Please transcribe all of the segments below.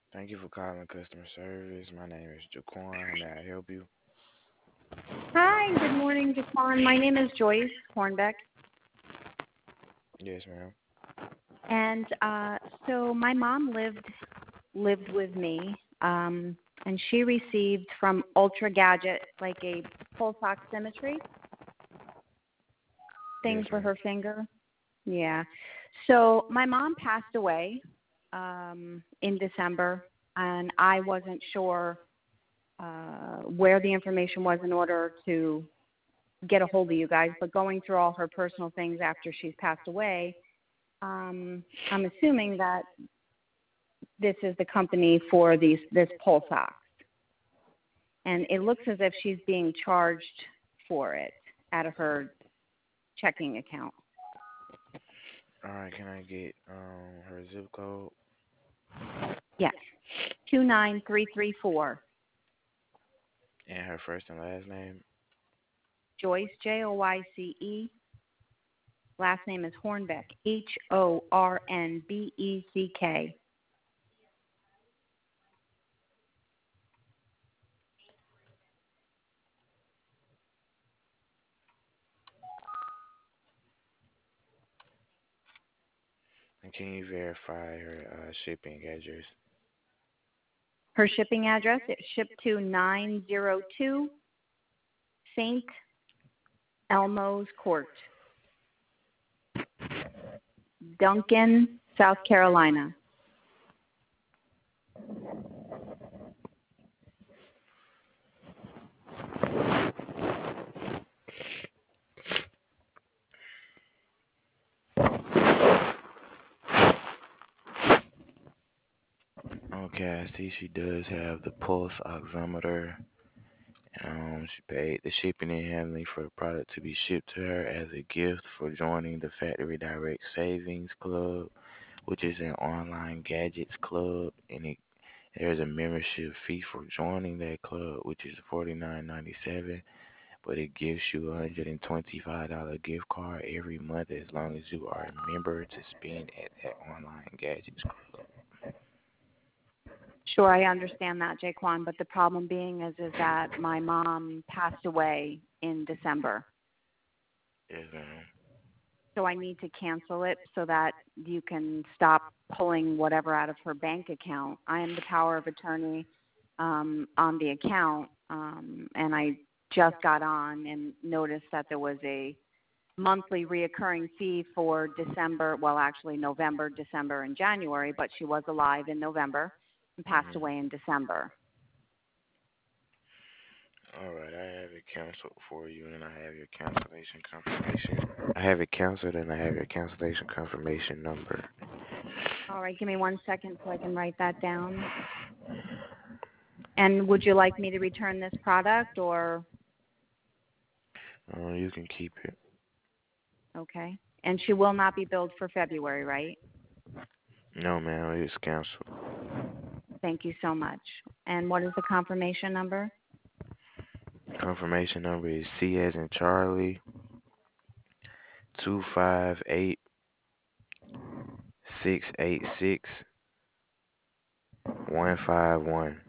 Thank you for calling customer service. My name is Jaquan. How may I help you? Hi, good morning, Jaquan. My name is Joyce Hornbeck, Yes, ma'am. and so my mom lived with me, and she received from Ultra Gadget like a pulse oximetry Yes, thing for ma'am. her finger. Yeah. So my mom passed away in December, and I wasn't sure where the information was in order to get a hold of you guys. But going through all her personal things after she's passed away, I'm assuming that this is the company for this pulse ox, and it looks as if she's being charged for it out of her checking account. All right, can I get her zip code Yes, 29334. and her first and last name? Joyce, Joyce. Last name is Hornbeck, Hornbeck. And can you verify her shipping address? Her shipping address, it shipped to 902 St. Elmo's Court, Duncan, South Carolina. Okay, I see she does have the pulse oximeter. She paid the shipping and handling for the product to be shipped to her as a gift for joining the Factory Direct Savings Club, which is an online gadgets club, and there's a membership fee for joining that club, which is $49.97. But it gives you $125 gift card every month as long as you are a member to spend at that online gadgets club. Sure, I understand that, Jaquan, but the problem being is that my mom passed away in December. Yes, ma'am. So I need to cancel it so that you can stop pulling whatever out of her bank account. I am the power of attorney on the account, and I just got on and noticed that there was a monthly reoccurring fee for December, well, actually November, December, and January, but she was alive in November and passed Mhm. away in December. All right, I have it canceled for you, and I have your cancellation confirmation. I have it canceled, and I have your cancellation confirmation number. All right, give me 1 second so I can write that down. And would you like me to return this product or You can keep it. okay? And she will not be billed for February, right? No, ma'am, it's canceled. Thank you so much. And what is the confirmation number? Confirmation number is C as in Charlie 258 686 151.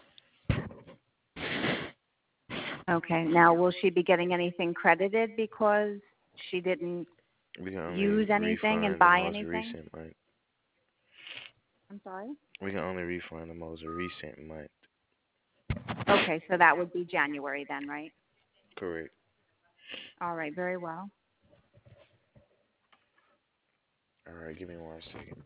Okay. Now, will she be getting anything credited because she didn't We can only use anything and refund the buy most anything? recent month. I'm sorry? We can only refund the most recent month. Okay, so that would be January then, right? Correct. All right, very well. All right, give me 1 second.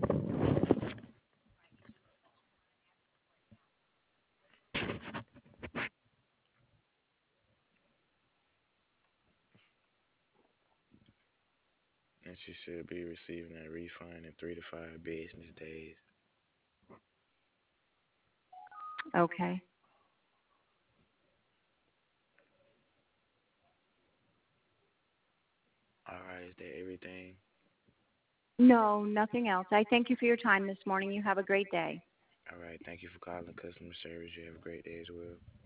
And she should be receiving that refund in 3 to 5 business days. Okay. All right, is that everything? No, nothing else. I thank you for your time this morning. You have a great day. All right, thank you for calling customer service. You have a great day as well.